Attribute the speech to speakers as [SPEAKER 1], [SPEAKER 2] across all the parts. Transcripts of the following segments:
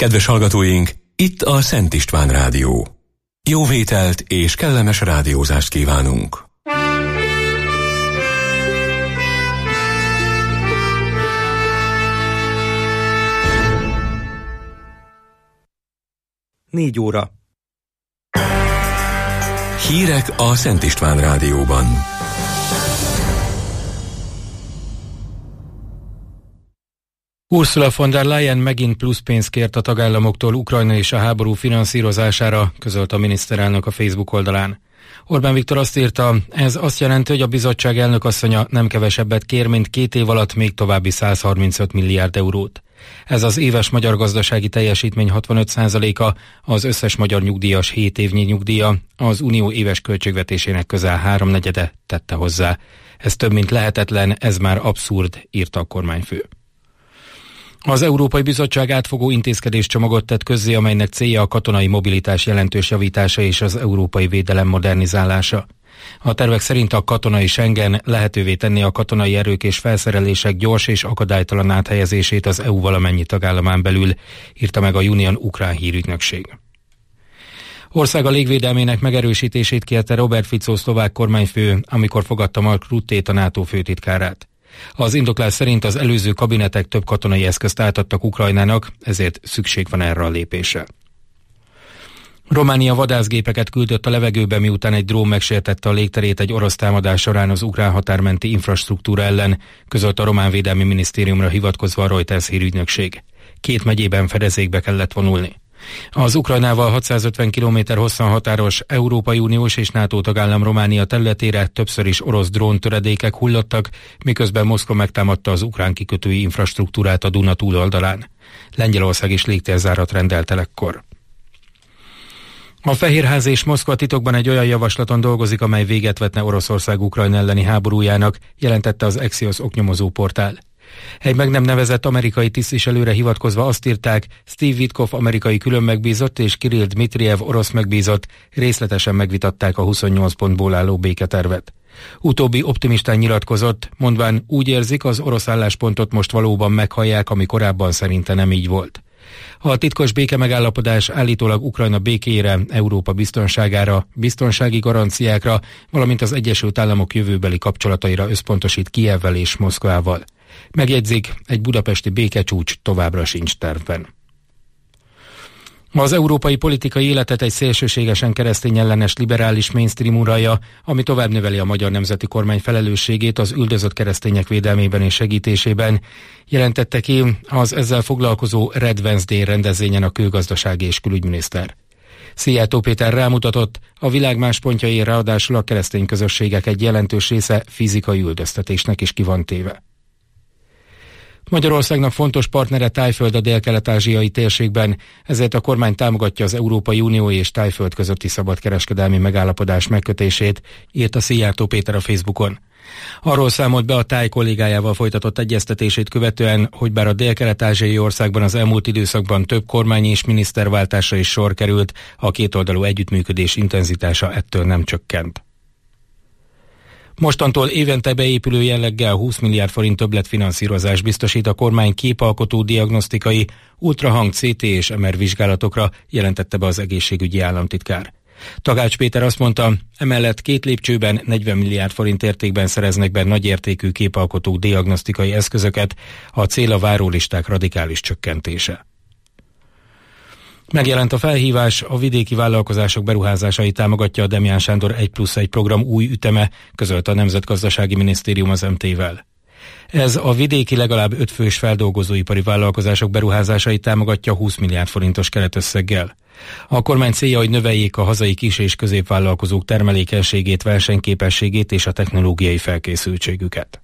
[SPEAKER 1] Kedves hallgatóink, itt a Szent István Rádió. Jó vételt és kellemes rádiózást kívánunk!
[SPEAKER 2] Négy óra.
[SPEAKER 1] Hírek a Szent István Rádióban.
[SPEAKER 3] Ursula von der Leyen megint plusz pénzt kért a tagállamoktól Ukrajna és a háború finanszírozására, közölt a miniszterelnök a Facebook oldalán. Orbán Viktor azt írta, ez azt jelenti, hogy a bizottság elnökasszonya nem kevesebbet kér, mint 2 év alatt még további 135 milliárd eurót. Ez az éves magyar gazdasági teljesítmény 65%-a, az összes magyar nyugdíjas 7 évnyi nyugdíja, az unió éves költségvetésének közel 3/4 tette hozzá. Ez több mint lehetetlen, ez már abszurd, írta a kormányfő. Az Európai Bizottság átfogó intézkedéscsomagot tett közzé, amelynek célja a katonai mobilitás jelentős javítása és az európai védelem modernizálása. A tervek szerint a katonai Schengen lehetővé tenni a katonai erők és felszerelések gyors és akadálytalan áthelyezését az EU valamennyi tagállamán belül, írta meg a Union ukrán hírügynökség. Országa légvédelmének megerősítését kérte Robert Fico szlovák kormányfő, amikor fogadta Mark Ruttét, a NATO főtitkárát. Az indoklás szerint az előző kabinetek több katonai eszközt átadtak Ukrajnának, ezért szükség van erre a lépésre. Románia vadászgépeket küldött a levegőbe, miután egy drón megsértette a légterét egy orosz támadás során az ukrán határmenti infrastruktúra ellen, közölt a román védelmi minisztériumra hivatkozva a Reuters hírügynökség. 2 megyében fedezékbe kellett vonulni. Az Ukrajnával 650 km hosszan határos Európai Uniós és NATO tagállam Románia területére többször is orosz dróntöredékek hullottak, miközben Moszkva megtámadta az ukrán kikötői infrastruktúrát a Duna túloldalán. Lengyelország is légtérzárat rendelt ekkor. A Fehérház és Moszkva titokban egy olyan javaslaton dolgozik, amely véget vetne Oroszország Ukrajna elleni háborújának, jelentette az Axios oknyomozó portál. Egy meg nem nevezett amerikai tisztviselőre hivatkozva azt írták, Steve Witkoff amerikai külön megbízott és Kirill Dmitrijev orosz megbízott részletesen megvitatták a 28 pontból álló béketervet. Utóbbi optimistán nyilatkozott, mondván úgy érzik, az orosz álláspontot most valóban meghallják, ami korábban szerinte nem így volt. A titkos békemegállapodás állítólag Ukrajna békéjére, Európa biztonságára, biztonsági garanciákra, valamint az Egyesült Államok jövőbeli kapcsolataira összpontosít Kijevvel és Moszkvával. Megjegyzik, egy budapesti békecsúcs továbbra sincs tervben. Az európai politikai életet egy szélsőségesen keresztényellenes liberális mainstream uralja, ami tovább növeli a magyar nemzeti kormány felelősségét az üldözött keresztények védelmében és segítésében, jelentette ki az ezzel foglalkozó Red Wednesday rendezvényen a külgazdasági és külügyminiszter. Szijjártó Péter rámutatott, a világ más pontjain ráadásul a keresztény közösségek egy jelentős része fizikai üldöztetésnek is ki van téve. Magyarországnak fontos partnere Thaiföld a délkelet-ázsiai térségben, ezért a kormány támogatja az Európai Unió és Thaiföld közötti szabadkereskedelmi megállapodás megkötését, írta Szijjártó Péter a Facebookon. Arról számolt be a Thai kollégájával folytatott egyeztetését követően, hogy bár a délkelet-ázsiai országban az elmúlt időszakban több kormány és miniszterváltásra is sor került, a kétoldalú együttműködés intenzitása ettől nem csökkent. Mostantól évente beépülő jelleggel 20 milliárd forint többletfinanszírozás biztosít a kormány képalkotó diagnosztikai, ultrahang, CT és MR vizsgálatokra, jelentette be az egészségügyi államtitkár. Takács Péter azt mondta, emellett 2 lépcsőben 40 milliárd forint értékben szereznek be nagyértékű képalkotó diagnosztikai eszközöket, a cél a várólisták radikális csökkentése. Megjelent a felhívás, a vidéki vállalkozások beruházásait támogatja a Demján Sándor 1+1 program új üteme, közölte a Nemzetgazdasági Minisztérium az MT-vel. Ez a vidéki legalább 5 fős feldolgozóipari vállalkozások beruházásait támogatja 20 milliárd forintos keretösszeggel. A kormány célja, hogy növeljék a hazai kis- és középvállalkozók termelékenységét, versenyképességét és a technológiai felkészültségüket.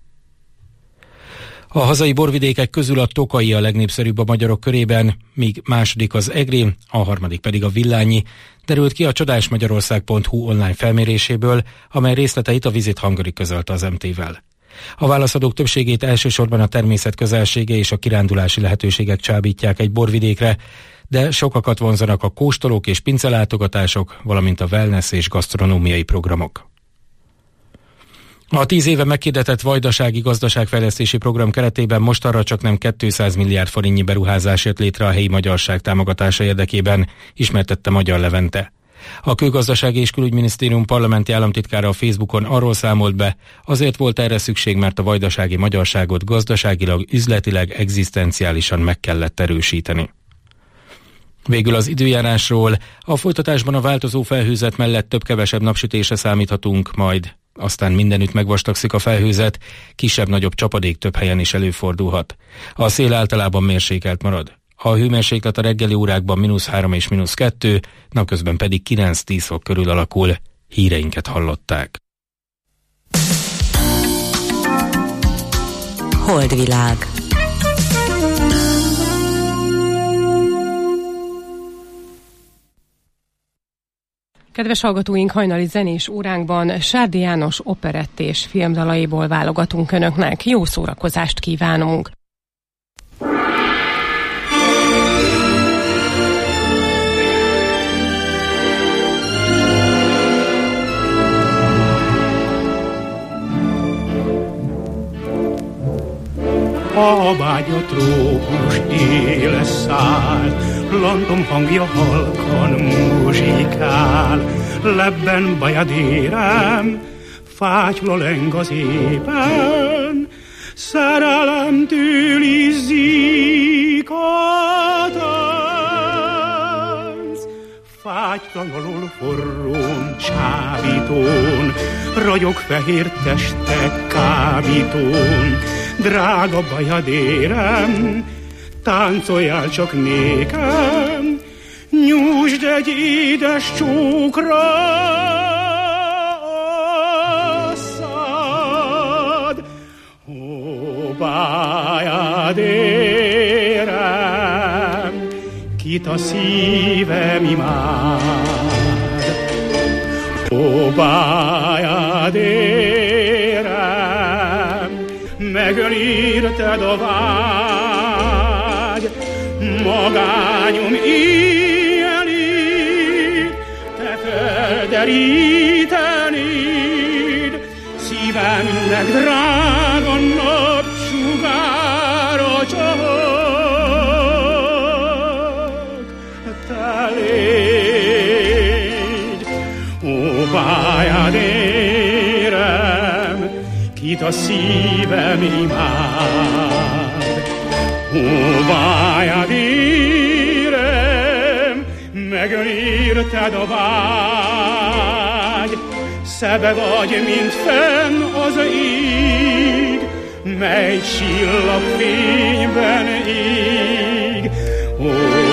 [SPEAKER 3] A hazai borvidékek közül a Tokai a legnépszerűbb a magyarok körében, míg második az Egri, a harmadik pedig a Villányi, derült ki a csodásmagyarország.hu online felméréséből, amely részleteit a Visit Hungary közölte az MT-vel. A válaszadók többségét elsősorban a természet közelsége és a kirándulási lehetőségek csábítják egy borvidékre, de sokakat vonzanak a kóstolók és pincelátogatások, valamint a wellness és gasztronómiai programok. A 10 éve meghirdetett vajdasági gazdaságfejlesztési program keretében mostanra csaknem 200 milliárd forintnyi beruházás jött létre a helyi magyarság támogatása érdekében, ismertette Magyar Levente. A Külgazdasági és Külügyminisztérium parlamenti államtitkára a Facebookon arról számolt be, azért volt erre szükség, mert a vajdasági magyarságot gazdaságilag, üzletileg, egzisztenciálisan meg kellett erősíteni. Végül az időjárásról. A folytatásban a változó felhőzet mellett több-kevesebb napsütésre számíthatunk, majd aztán mindenütt megvastagszik a felhőzet, kisebb-nagyobb csapadék több helyen is előfordulhat. A szél általában mérsékelt marad. A hőmérséklet a reggeli órákban -3 és -2, napközben pedig 9-10 fok körül alakul. Híreinket hallották.
[SPEAKER 2] Holdvilág.
[SPEAKER 4] Kedves hallgatóink, hajnali zenés óránkban Sárdi János operett és filmdalaiból válogatunk önöknek. Jó szórakozást kívánunk!
[SPEAKER 5] A vágya trópus éle szállt, lantom hangja halkan muzsikál, lebben bajadérem, fátyol a leng az éppen, szerelemtől izzik a tánc. Fátytalanul forrón, csábítón, ragyog fehér testek kábítón, drága bajadérem, táncoljál csak nékem, nyújtsd egy édes csókra a szád. Ó, bajadérem, kit a szívem imád. Ó, bajadérem, megölírted a vágy, magányom éjjelét, te felderítenéd, szívemnek drága napsugára csak te légy. Ó, bajadérem, kit a szívem imád. Ó, bajadérem, megölírted a vágy, szebe vagy, mint fenn az ég, mely csillagfényben ég. Ó,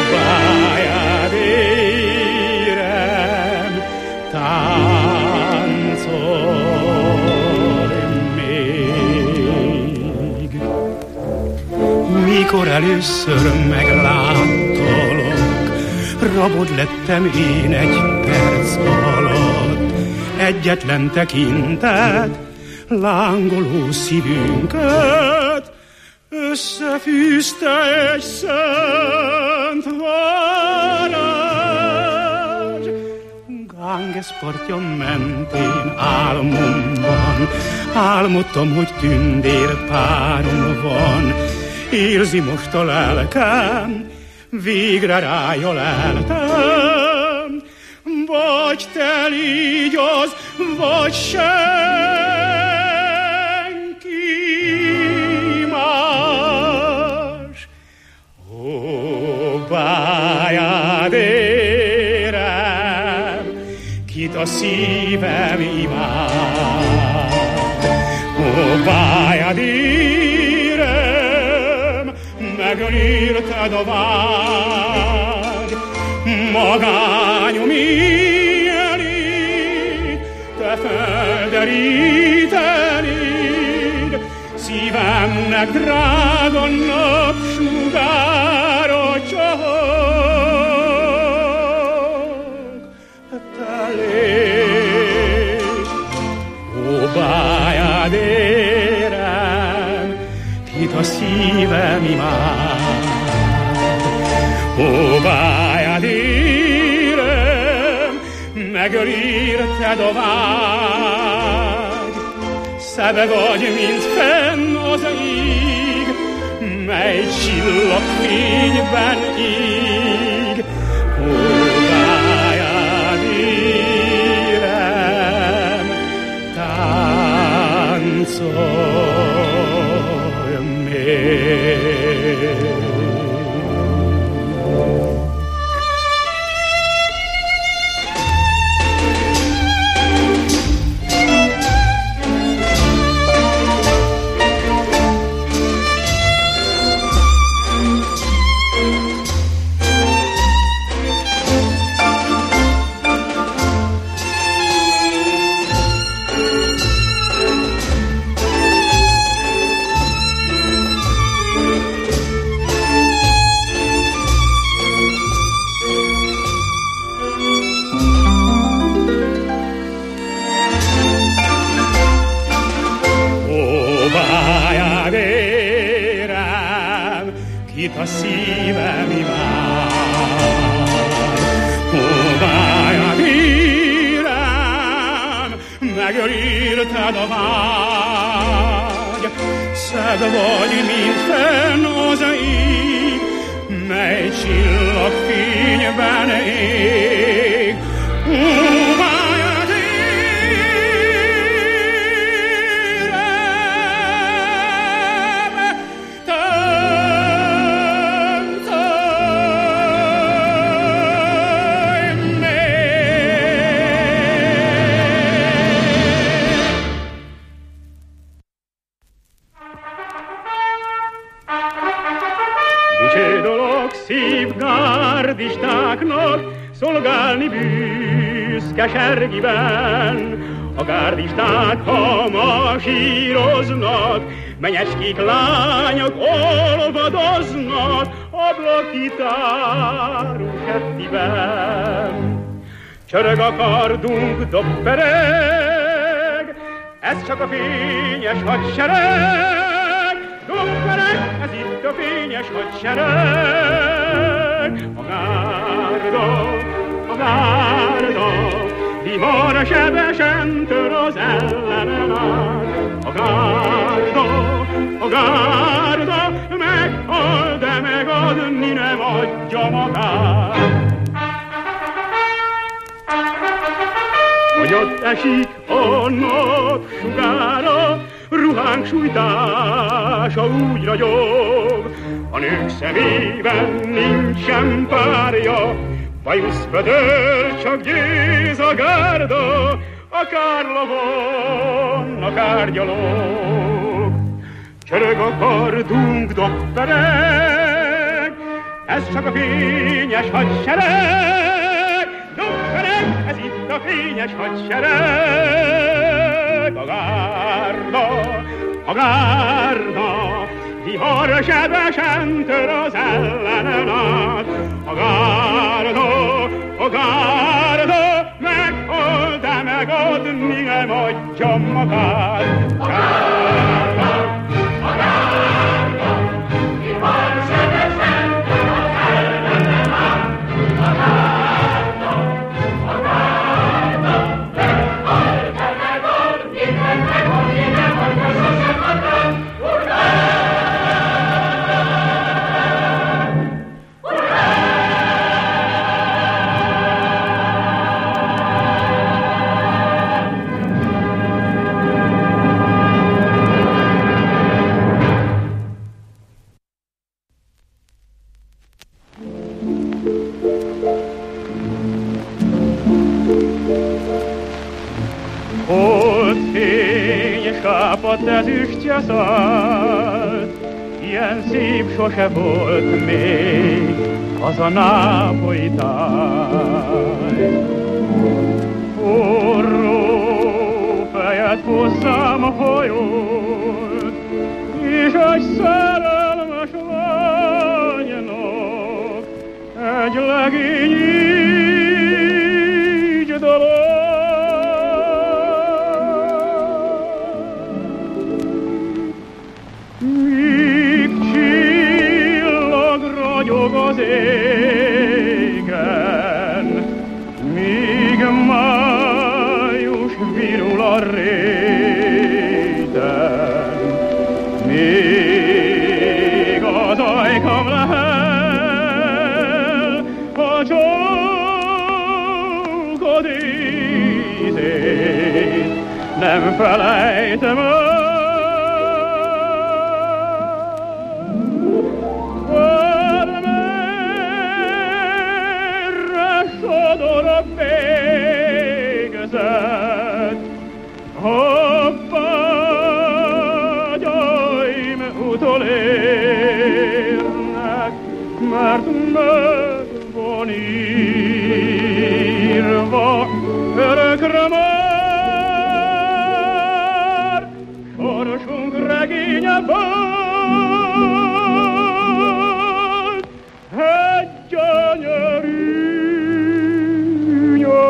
[SPEAKER 5] bajadérem, táncolj még. Mikor először megláttalak, rabod lettem én egy perc alatt. Egyetlen tekintet, lángoló szívünket összefűzte egy szent varázs. Ganges partja mentén álmomban álmodtam, hogy tündérpárom van. Érzi most a lelkem, végre rája leltem, vagy te légy az, vagy senki más. Ó, bajadérem, kit a szívem imád. Ó, bajadérem, megölírted a vágy, magányom éjjelét, te felderítenéd, szívemnek drága napsugára csak te légy. Ó, bajadérem, kit a szívem imád. Ó, bajadérem, megölírted a vágy, szebb vagy, mint fenn az ég, mely csillagfényben ég. Óváját érem, táncolj még. Kit a szívem imád, hóváját érem, megőrülted a vágy. Szebb vagy, mint fenn az ég, mely csillagfényben ég. Hóváját gárdistáknak szolgálni büszke sergiben. A gárdisták, ha masíroznak, menyecskék lányok olvadoznak ablakitárú settiben. Csörög a kardunk, dobpereg, ez csak a fényes hadsereg. Dobpereg, ez itt a fényes hadsereg. A gárda, vihar sebesen tör az ellenen át. A gárda, meghal, de megadni nem adja magát. Hogy ott esik a napsugára, ruhánk sújtása úgy ragyog, a nők szemében nincsen párja, bajusz pödör, csak győz a gárda, akár lovon, akár gyalog. Csörög a kardunk, dobpereg, ez csak a fényes hadsereg. Dobpereg, ez itt a fényes hadsereg. A gárda, vihar sebesen tör az ellenen át. A gárda, meghal, de megadni nem adja magát. A gárda, vihar sebesen tör az ellenen át. A gárda, meghal, de megadni nem adja sosem magát. Kápadt ezüstje szállt, ilyen szép sose volt még az a nápolyi táj. Forró fejet hozzám hajolt, és egy szerelmes lánynak egy legény így dalol. Az égen, míg május virul a réten. nem felejtem el. Merre sodor a végzet, ha vágyaim utolérnek, mert meg van írva örökre már, sorsunk regénye volt, egy gyönyörű nyár.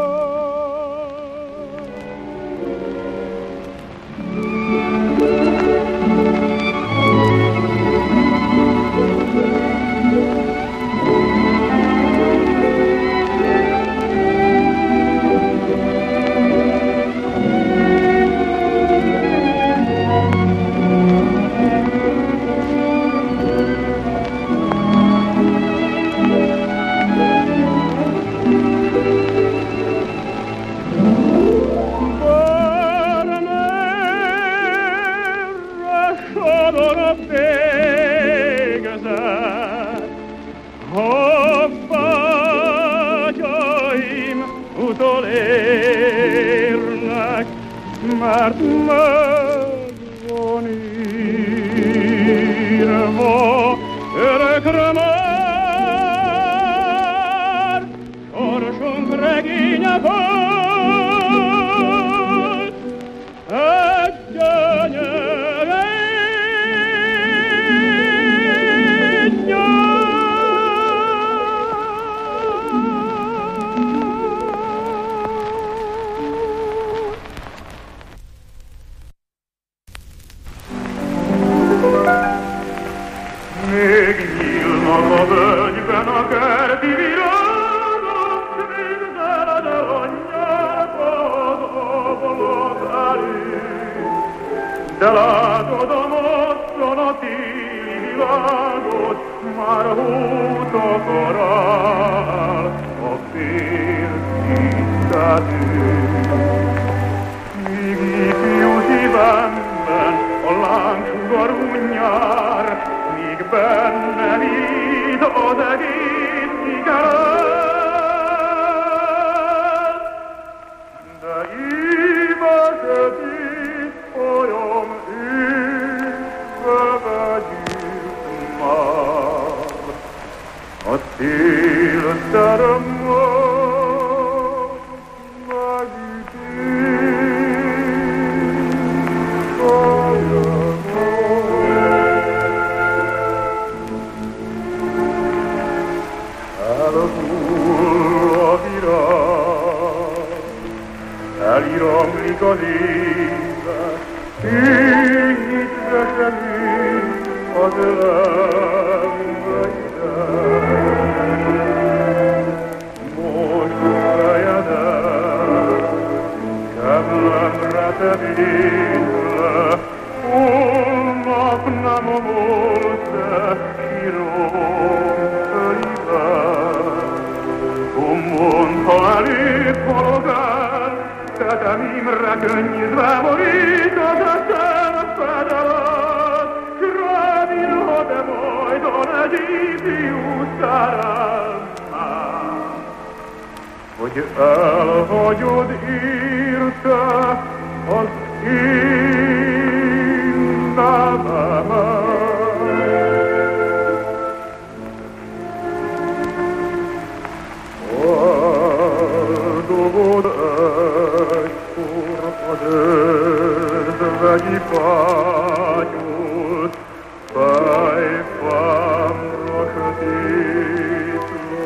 [SPEAKER 5] Mert megvan írva örökre már, sorsunk regénye volt, egy gyönyörű nyár. De látod a mosson a téli világot, már húzok rá a félkészítő. Míg ifjú szívemben a lángsugarú nyár, míg bennem így az egész kikerül, de íve sötét folyam vegyük már, a szél teremmel megütés elhull a virág, eliramlik az élet, hitre sem így az ölembe ideg. Most fejedet kemlemre tevéd le, holnap nem volt, de sírom fölível. Mondd, ha elég halok el, tetemimre könnyűzve borítod a szemfedelet, s rávilhat de majdon egy ifjú szerelmet, hogy elhagyod írte az én nevemet. Eldobod egykor az özvegyi fátyult, fejfámra sötét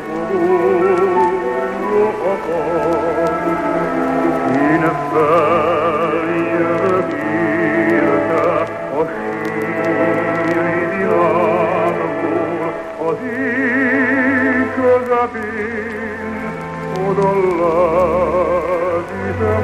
[SPEAKER 5] lobogó akar. Én feljövök érte a síri világból, az ég közepén oda levizem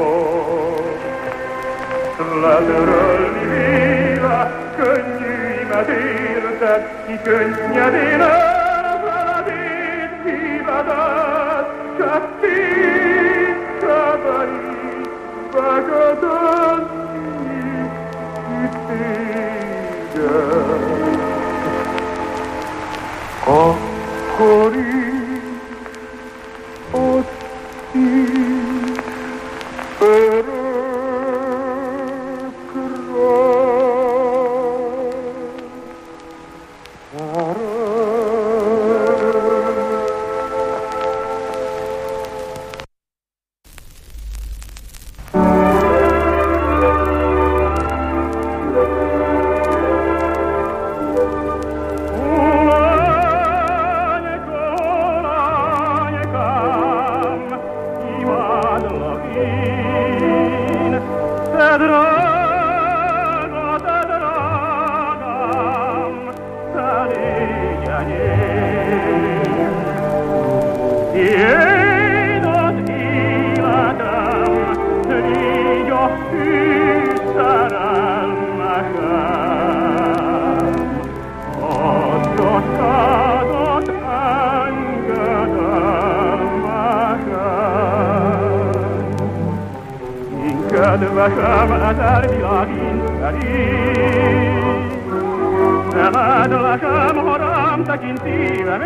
[SPEAKER 5] azt. Letörölni véle könnyűimet érted, ki könnyedén elfeledét szívedet, se fény, se berígy, Kedvesem, ezer világ interi, szemed lesem, ha rám tekint szíve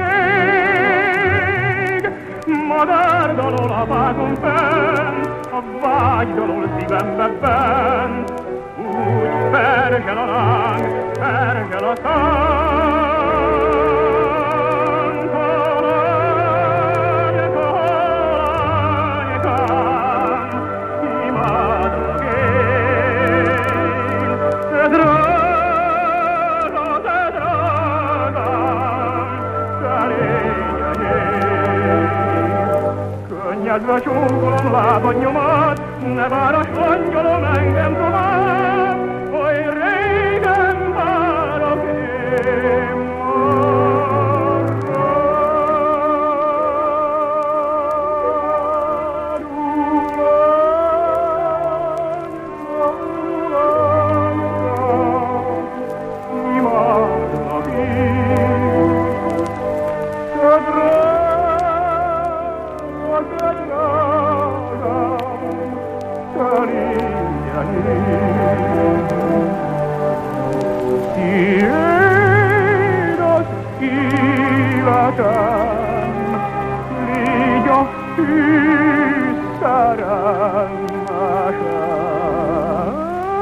[SPEAKER 5] még. Madár dalol a fákon fent, a vágy dalol szívembe bent, úgy pergel a láng, pergel a szánk. Kedves csókolom lábad nyomat, ne várass angyalom engem tovább, oly régen várok én imádlak én, légy a hű szerelmesem.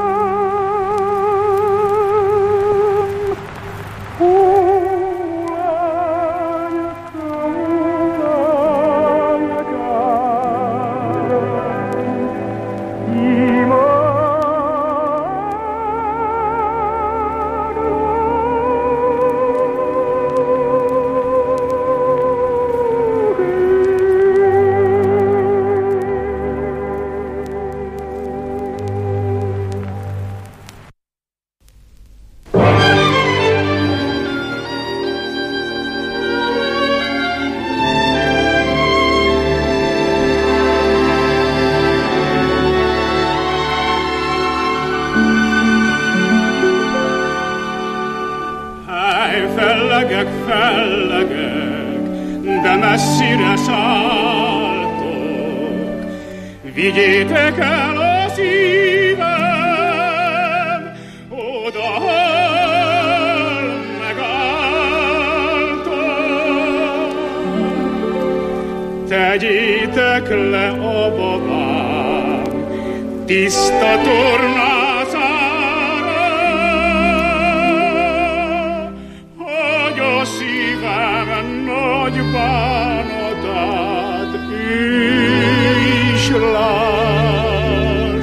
[SPEAKER 5] Fellegek, de messzire szálltok, vigyétek el a szívem, odahol megálltok. Tegyétek le a babám tiszta tornázára, a szívem nagy bánatát ő is lásson.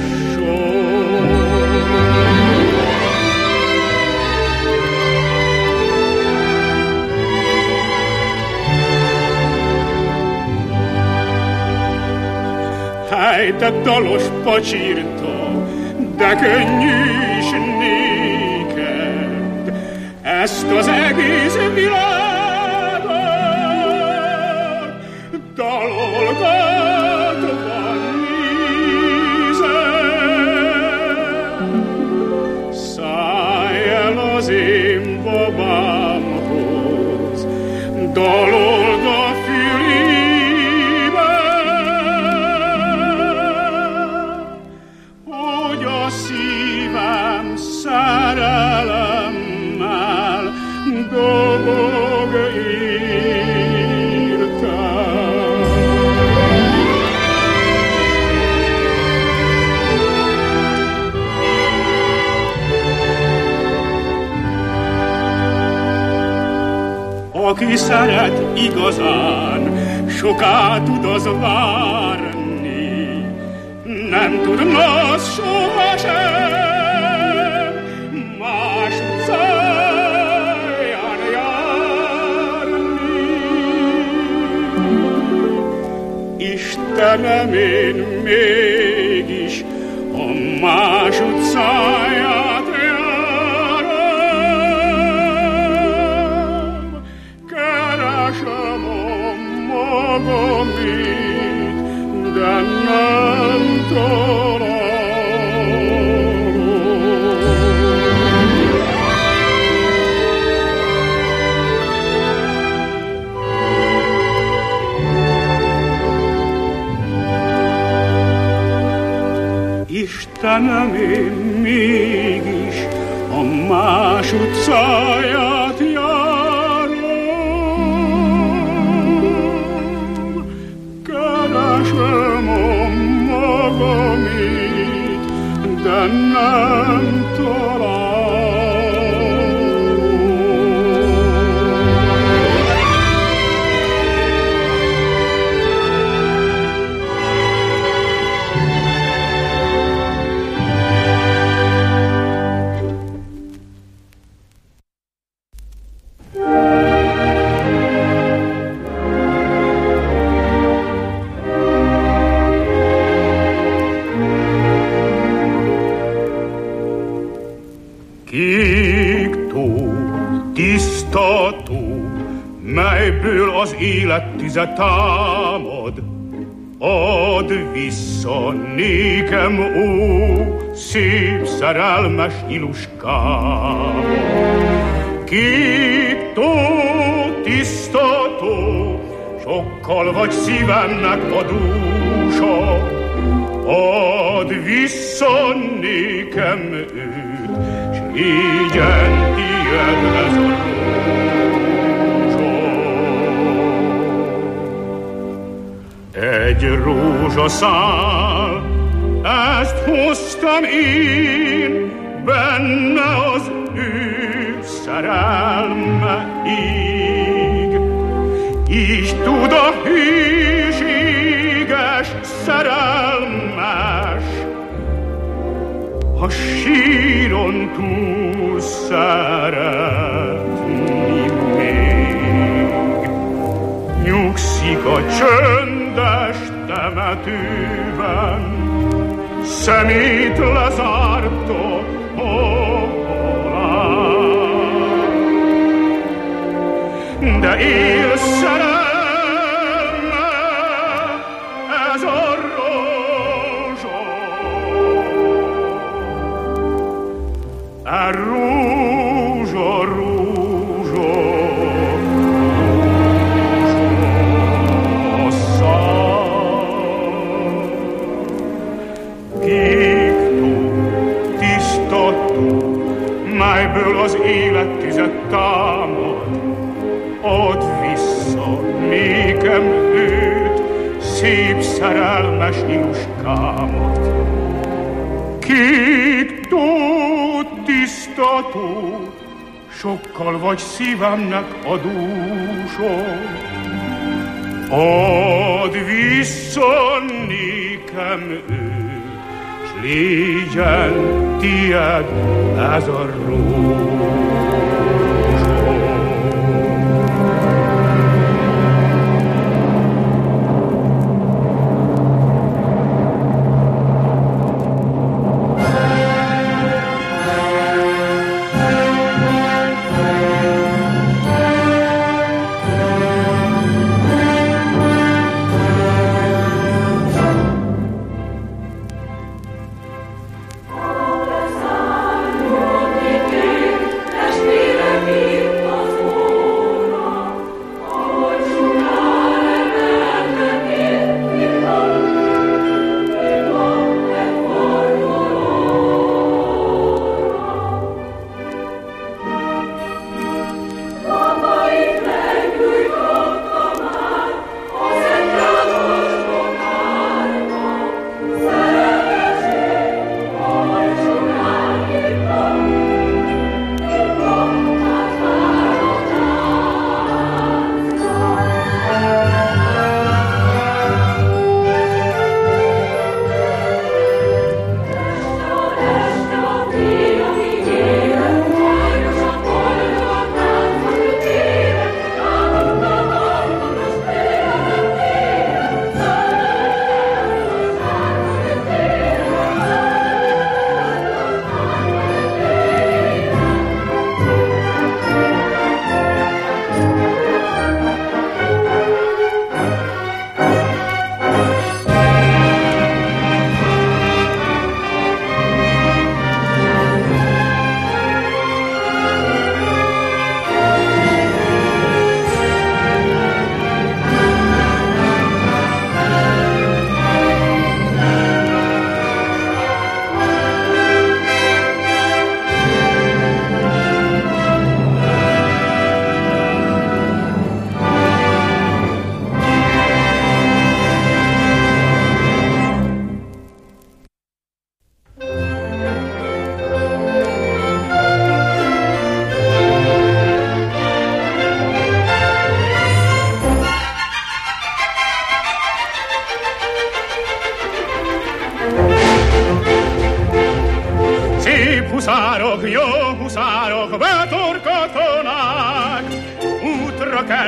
[SPEAKER 5] Hely, te dalos pacsirtó, de könnyű is néked, ezt az egész világot dalolgatva nézem. Szállj el az én babámhoz, dalold a fülébe, szeret igazán, soká tud az várni, nem tudna az sohasem más utcáján járni. Istenem, én mégis a más utcáját járom, keresem a magamit, de nem találom. Istenem, én mégis a más utcáját járom, keresem a magamit, de nem találom. Melyből az élet tüze támad, add vissza nékem, ó, szép szerelmes iluskám. Kék tó, tiszta tó, sokkal vagy szívemnek a dúsa, add vissza nékem őt, s légyen tied ez a rózsa. Egy rózsaszál, ezt hoztam én, benne az ő szerelme ég. Így tud a hűséges szerelmes a síron túl szeretni még. Nyugszik a csöndes temetőben, szemét lezárta a halál. De él szerelme, ez a rózsa, a rózsa, rózsa, melyből az élet tüzet támad, add vissza nékem őt, szép szerelmes iluskámat. Kék tó, tiszta tó, sokkal vagy szívemnek a dúsa, add vissza nékem őt, légyen tied ez a rózsa.
[SPEAKER 2] Des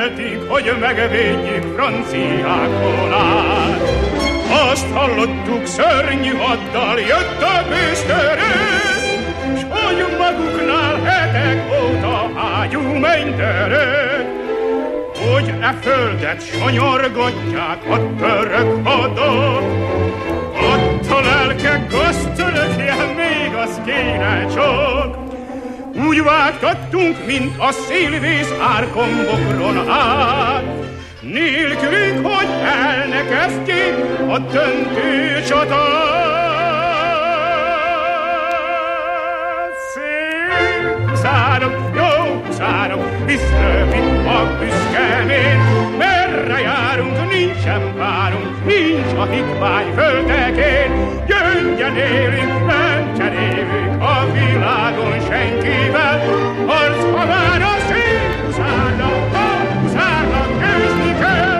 [SPEAKER 5] keltünk, hogy megvédjük franciákon át. Azt hallottuk, szörnyű haddal jött a bőztörő, s hogy maguknál hetek óta ágyú mennyterő, hogy e földet sanyargatják a török hadok. Ott a lelke gaztörökje, még az kéne csak. Úgy vágtattunk, mint a szélvész árkombokron át, nélkülünk, hogy el ne kezdjék a döntő csatát. Szép huszárok, jó huszárok, visszavitt a büszkemén. Merre járunk, nincsen párunk, nincs a hitvány földekén. Gyöngyen élünk, nem cserélünk a világon senkivel. Harc, ha már a szép huszárnak, a huszárnak győzni kell.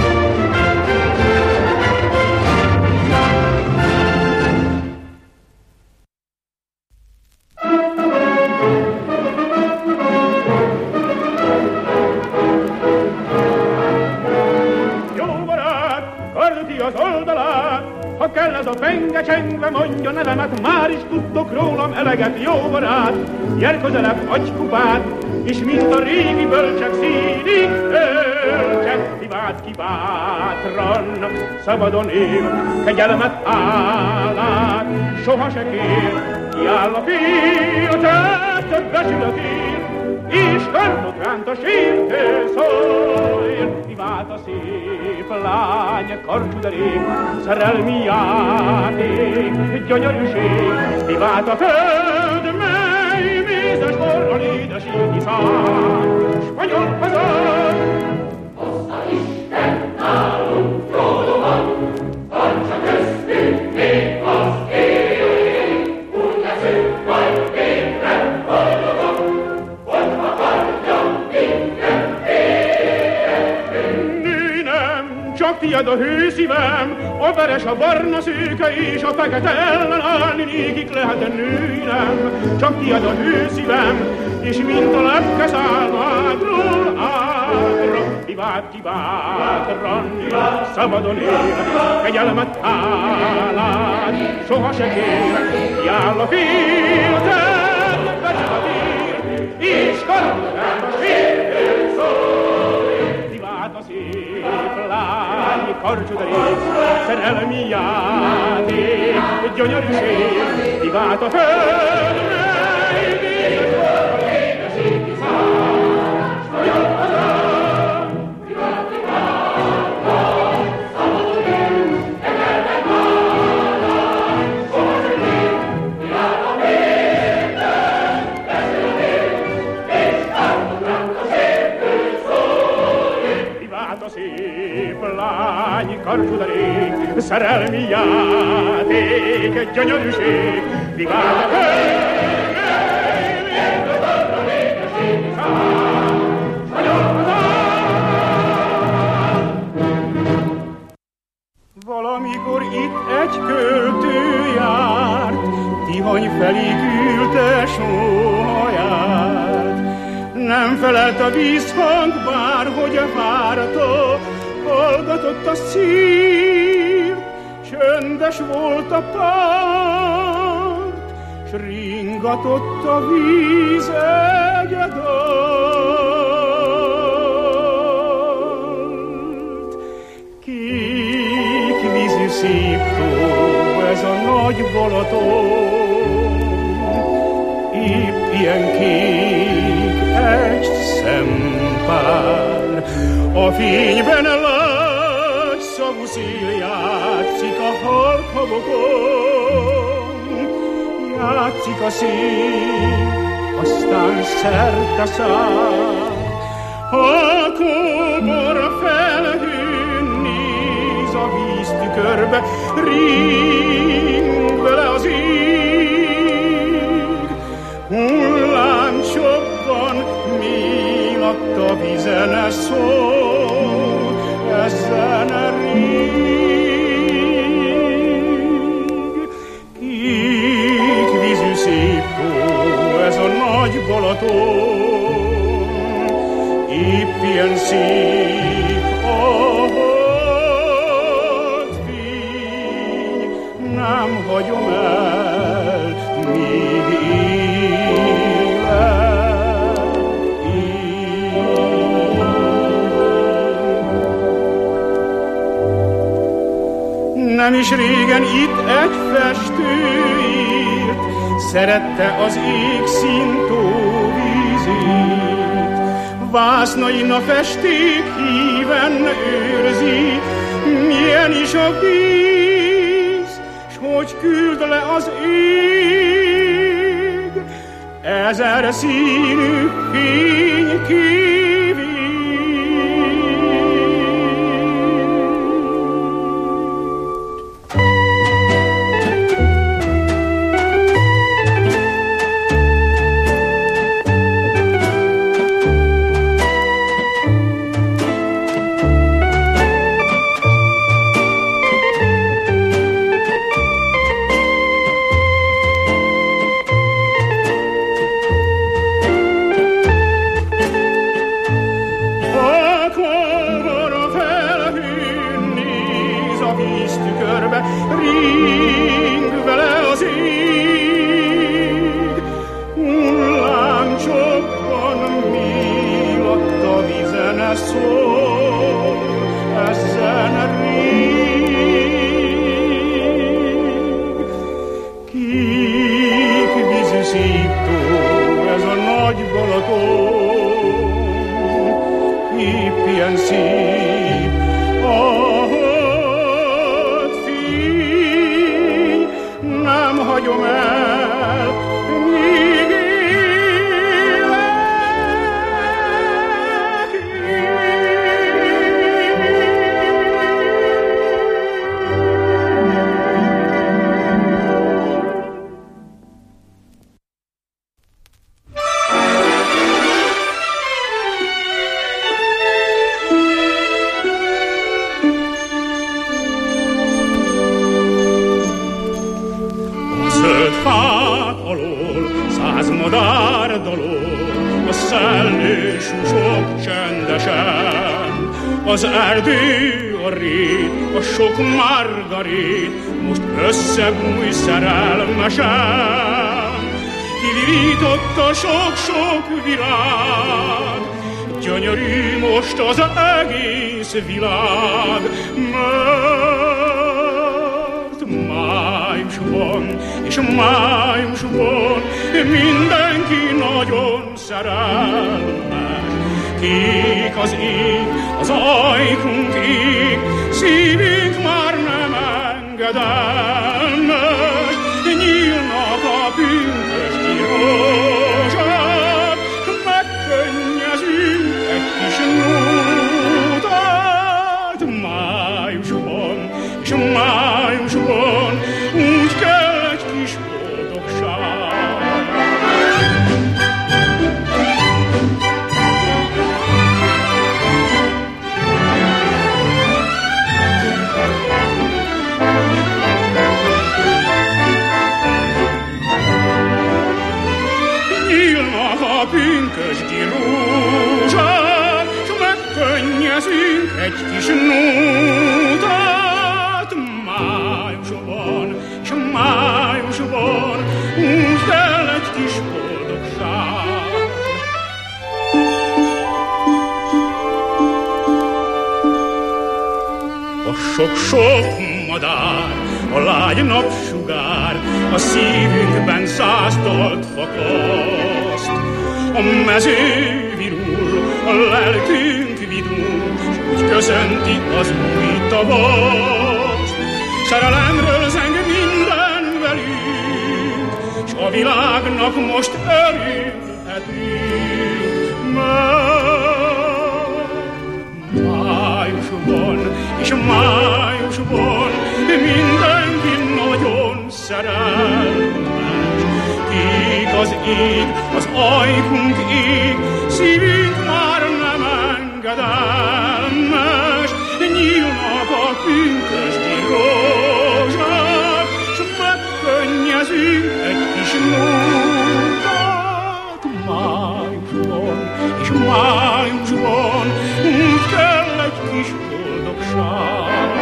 [SPEAKER 5] Az oldalát, ha kell ez a penge csengve, mondja nevemet, már is tudtok rólam eleget, jó barát. Gyere közelebb, adj kupát, és mint a régi bölcsek színig töltsek. Kibát, kibátran, szabadon él, kegyelmet állát, soha se kér, kiáll a fél, tehát becsül a tér, és karnok ránt a sértő szól. Kibát a szép lány, karcsú derék, szerelmi játék, gyönyörűség. Kibát a föld, mely mézes borral édesít iszán, spanyol hazán. Hozta Isten nálunk trónomat, tartsa köztünk még az éj, úgy leszünk majd végre boldogok, hogy akarjam minden éjjel. Csak tied a hőszívem, a veres, a barna szőke és a fekete ellen állni nékik lehet nőnem. Csak tied a hőszívem, és mint a lepke szálmádról ágra. Kibát, kibátran, szabadon él, kegyelmet állát, soha se kér, kiáll a féltet, becsel a tér, és karolgál a sértő szól. Kibát a szép lány, karcsú derék, szerelmi játék, gyönyörűség. Kibát a föld, mely mézes borral édesít iszán, spanyol hazán. Karcsú derék, szerelmi játék, gyönyörűség, vivát a föld, mely mézes borral édesít iszán, spanyol hazán. Valamikor itt egy költő járt, tihany felé küldte sóhaját. Nem felelt a vízhang, bárhogy várta, hallgatott a szív, csöndes volt a part, s ringatott a víz egyedalt. Kék vízű szép tó, ez a nagy Balaton, épp ilyen kék egy szempár. A fényben lágy szavú szél játszik a halk habokon, játszik a szél, aztán szerte száll. A kóbor a felhőn néz a víztükörbe, ring vele az ég. Hullám csobban, mélatt a vizen szól, ezen rég. Kék vízű szép tó, ez a nagy Balaton, épp ilyen szép, Nem is régen itt egy festő írt, szerette az ég szintó vízét. Vásznain a festék híven őrzi, milyen is a víz, s hogy küld le az ég, ezer színű fényképét. Az erdő, a rét, a sok margarét most összebúj szerelmesen. Kivirította sok-sok virág, gyönyörű most az egész világ, mert május van, és május van, mindenki nagyon szerelmes. Kék az ég, az ajkunk ég, szívünk már nem engedelmes. Nyílnak a pünkösdi rózsák, megkönnyezünk egy kis nótát. Májusban, és májusban úgy kell egy kis boldogság. A pünkösdi rózsák, s megkönnyezünk egy kis nótát. Májusban, s májusban úgy kell egy kis boldogság. A sok-sok madár, a lágy napsugár, a szívünkben 100 dalt fakaszt. A mező virul, a lelkünk vidul, s úgy köszönti az új tavaszt. Szerelemről zeng minden velünk, s a világnak most örülhetünk. Májusban, és májusban mindenki nagyon szerelmes. Ég az ég, az ajkunk ég, szívünk már nem engedelmes. Nyílnak a pünkösdi rózsák, s megkönnyezünk egy kis nótát. Májusban, és májusban úgy kell egy kis boldogság.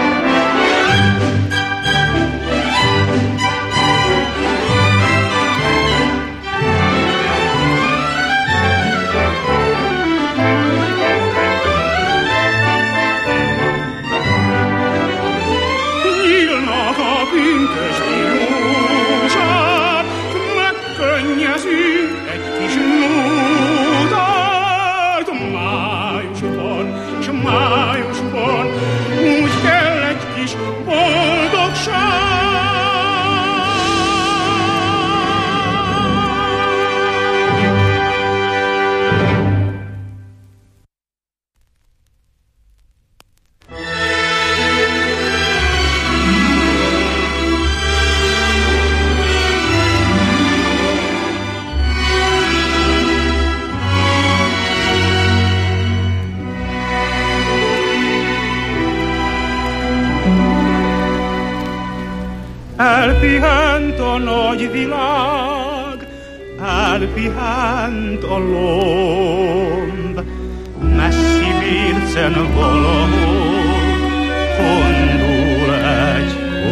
[SPEAKER 5] Elpihent a nagy világ, elpihent a lomb, messzi vércen valahol hondul egy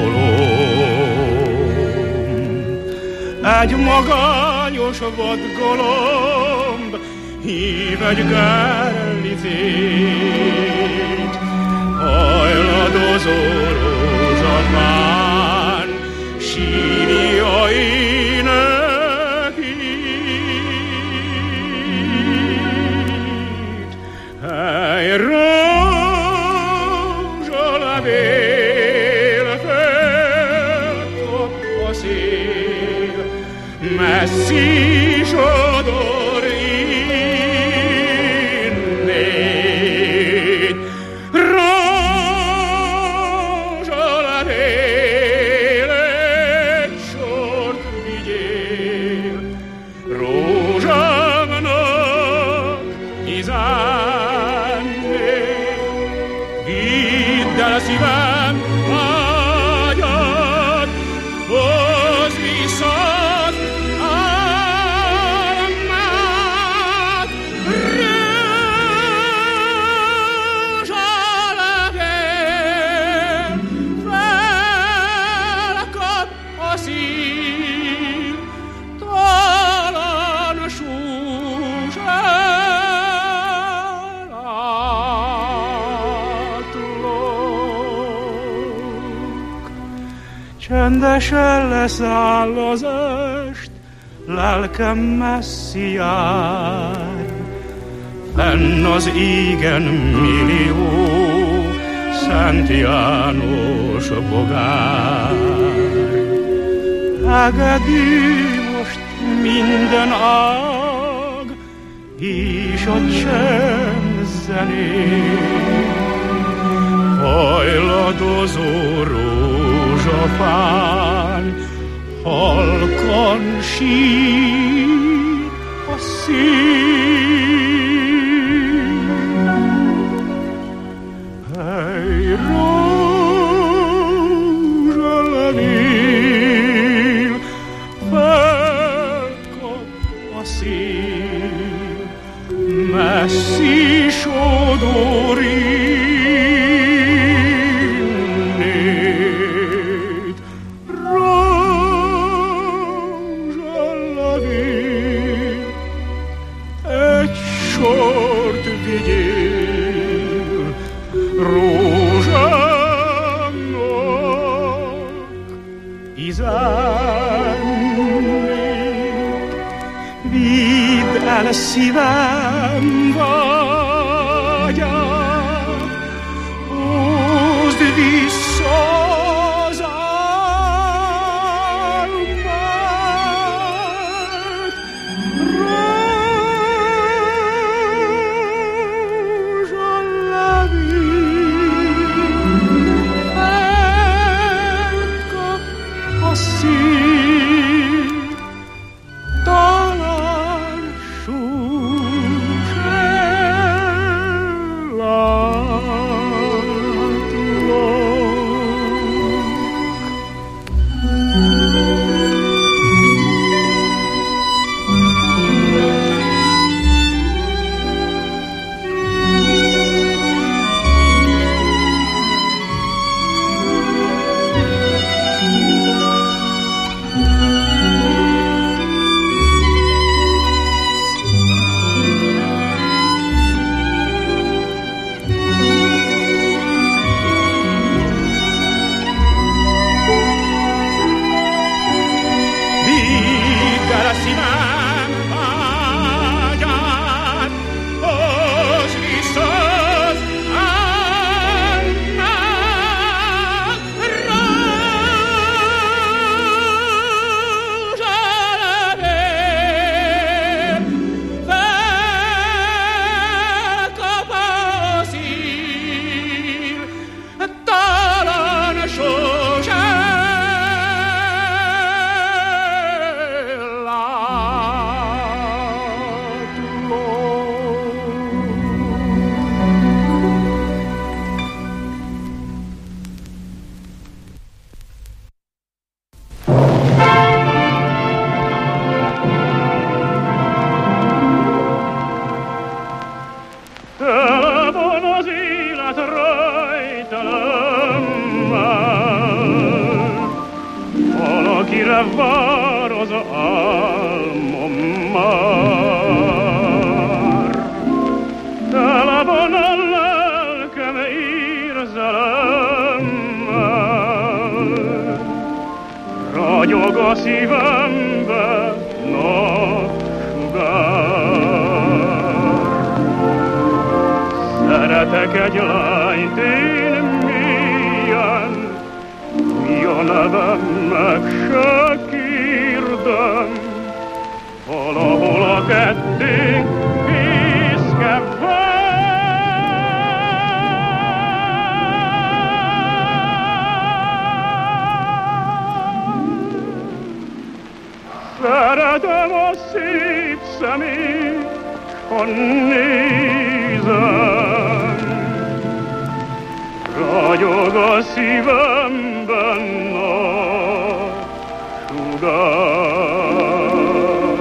[SPEAKER 5] holomb. Egy magányos vadgalomb hív egy gerlicét, hajladozó rózsafán sírja énekét. Hey, rózsalevél felkap a szél, messzi sodor innét. Rózsalevél egy sort vigyél, rózsámnak kizánnék. Vidd el a szívem ágyat, hozd vissza az álmát. Rózsalevél felkap a szív, talán sús elátlok. Csendesen leszáll az est, lelkem messzi jár, fenn az égen millió Szent János bogár. Hegedű most minden ág, és a csend zenél. Hajladozó rózsafán halkan sír a szív. Hey, rózsalevél felkap a szél, messzi sodor innét. Rózsalevél egy sort vigyél, rózsámnak izánnék. Vidd el szívem vágyát, hozd vissza az álmát. Rózsalevél felkap a szív, talán sús elátlok. akire vár az álmom már. Tele van a lelkem érzelemmel, ragyog a szívembe napsugár. Szeretek egy lányt én mélyen, mi a nevem, meg se kérdem, valahol a kettőnk fészke vár. Szeretem a szép szemét, ha nézem, ragyog a szívemben napsugár.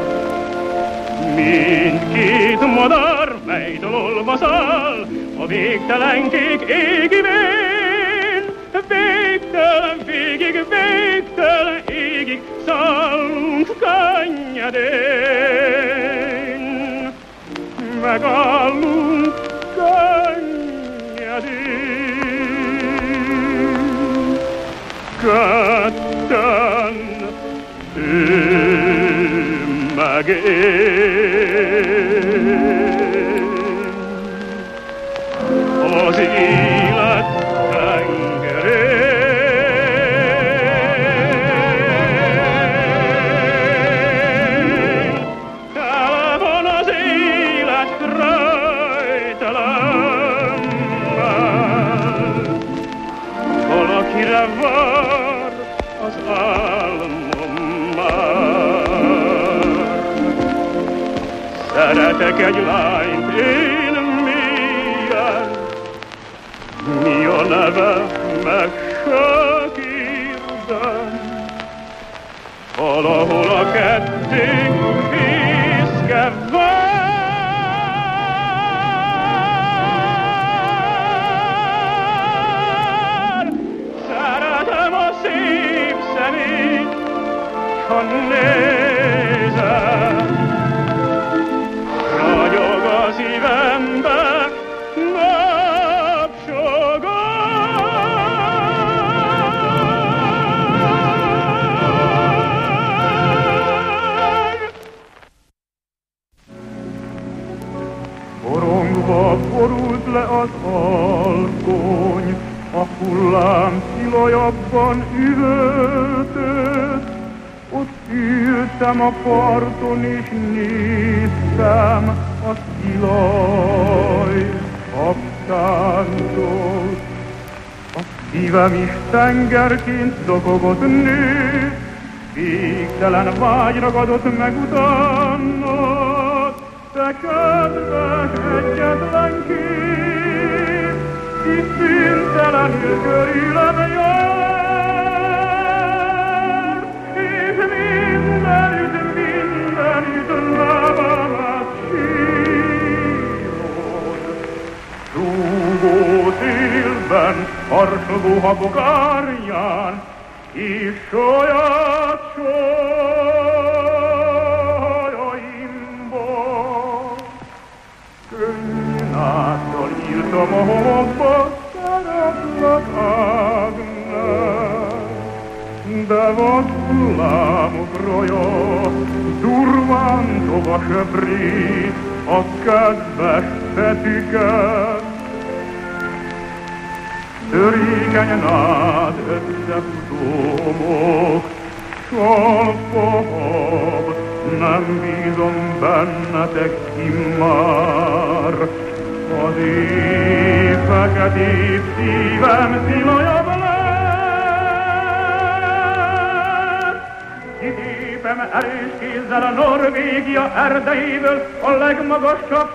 [SPEAKER 5] Mindkét madár, mely dalolva száll, a végtelen kék égi vén, végtelen végig, végtelen égig szállunk könnyedén, megállunk könnyedén, ketten ő meg én. Az élet tengerén tele van az élet rejtelemmel, valakire vár az álmom már. Szeretek egy lányt én mélyen, mi a neve, meg se kérdem, valahol a kettőnk fészke vár. Szeretem a szép szemét, ha nézem, ragyog a szívembe borult le az alkony, a hullám szilajabban üvöltött. Ott ültem a parton és néztem a szilaj abtáncolt. A szívem is tengerként zokogott nő, végtelen vágy ragadott meg utána. Te kedves egyetlen kép, itt szüntelenül körülem jár, és mindenütt nevemet sírod. Rúgó szélben, harsogó habok árnyán, és saját Könnyáttal írtam a homokba, szeretlek Ágnes, de vadhullámokra jaj, durván tog a söpré a kedves betűket. Törékeny nád összefutó homok, salpahab, nem bízom bennetek immár. Az év feketébb szívem szilajabb lett. Kitépem erős kézzel a Norvégia erdejéből a legmagasabb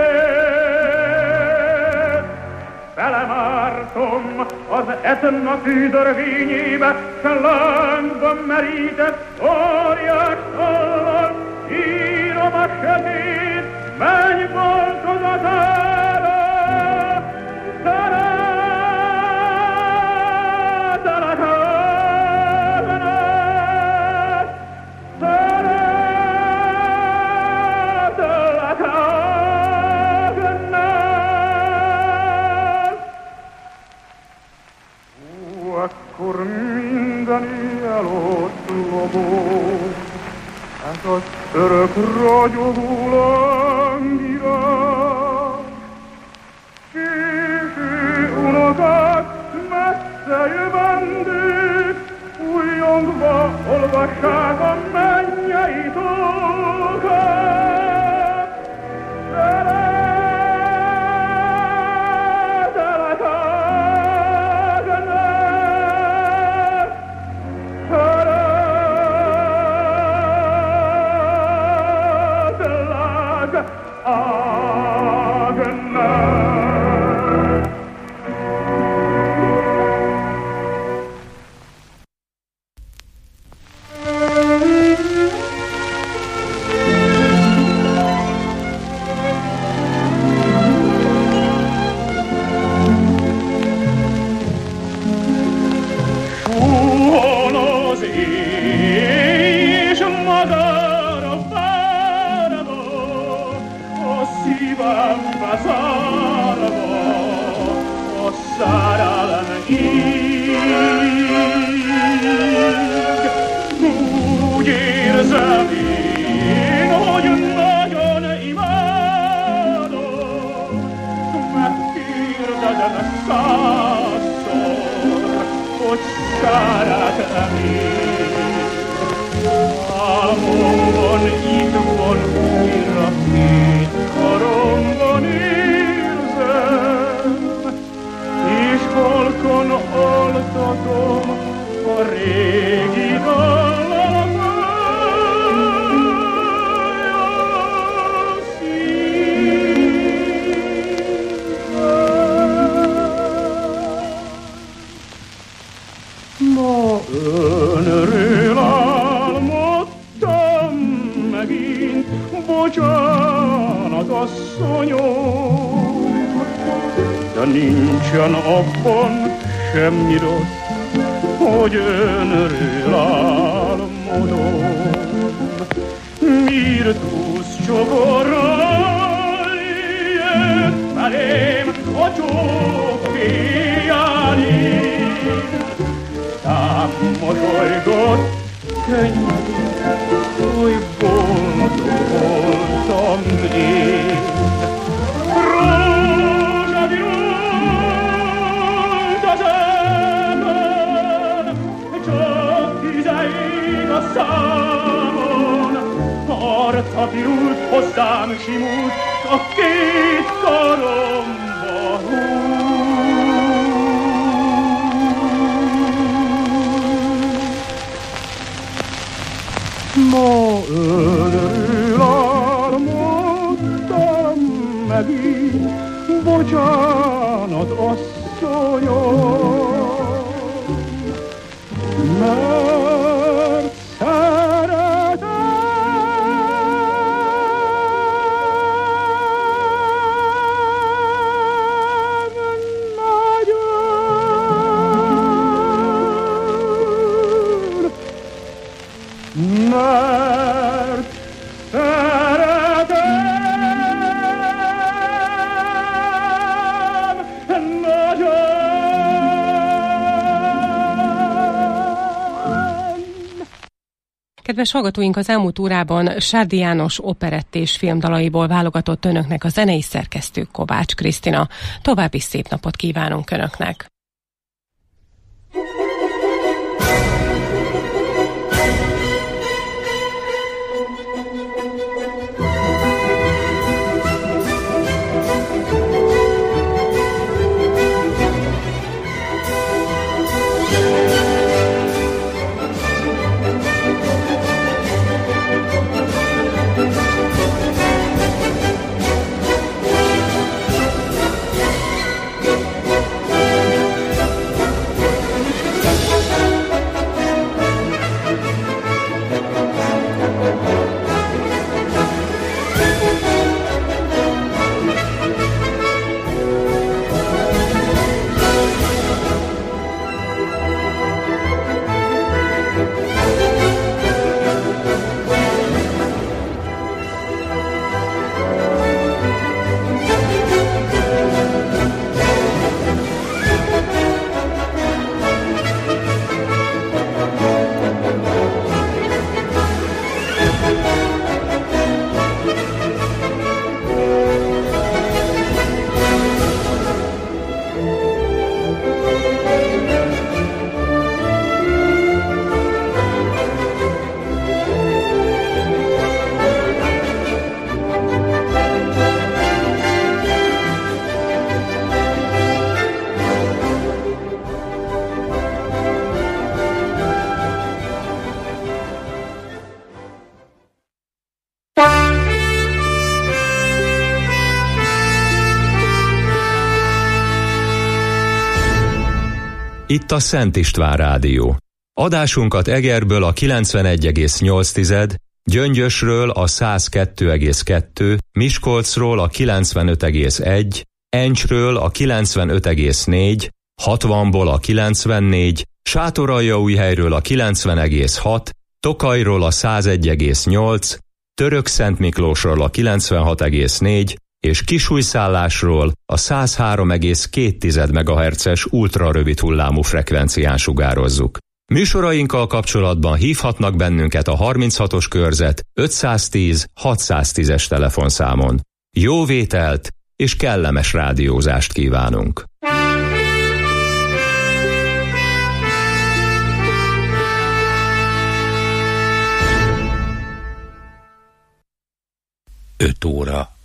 [SPEAKER 5] fenyőt. Belemártom az Etna tűdörvényébe, s lángban merített óriás tollal, írom a sötét mennyboltozatára. Szeretetek akkor minden éjjel ott lobog. Ez az örök ragyogó lángírás, késő unokák, messze jövendők, újjongva olvassák a mennyei tolkát. Úgy érzem én, hogy nagyon imádok, megkérdezem százszor, hogy szeretem én. Álmomban itt van újra két karomban érzem, és halkan altatom a régi dalamat. Ma önről álmodtam megint, bocsánat, asszonyom, de nincsen abban semmi rossz, hogy önről álmodom. Mirtusz csokorral jött felém a csók éjjelén, tám mosolygott könnyedén, oly boldog voltam én. Rózsadi rúlt az ember, csak tüzeig a számon, arca pirult, hozzám simult, a két karomba húlt. Ma önről álmodtam megint, bocsánat, asszonyom, mert szeretem nagyon, mert szeretem nagyon.
[SPEAKER 4] Kedves hallgatóink, az elmúlt órában Sárdi János operett és filmdalaiból válogatott önöknek a zenei szerkesztő Kovács Krisztina. További szép napot kívánunk önöknek!
[SPEAKER 2] itt a Szent István Rádió. Adásunkat Egerből a 91,8, Gyöngyösről a 102,2, Miskolcról a 95,1, Encsről a 95,4, 60-ból a 94, Sátoraljaújhelyről a 90,6, Tokajról a 101,8, Törökszentmiklósról a 96,4 és Kisújszállásról a 103,2 MHz-es ultrarövid hullámú frekvencián sugározzuk. Műsorainkkal kapcsolatban hívhatnak bennünket a 36-os körzet 510 610-es telefonszámon. Jó vételt és kellemes rádiózást kívánunk!
[SPEAKER 6] Öt óra.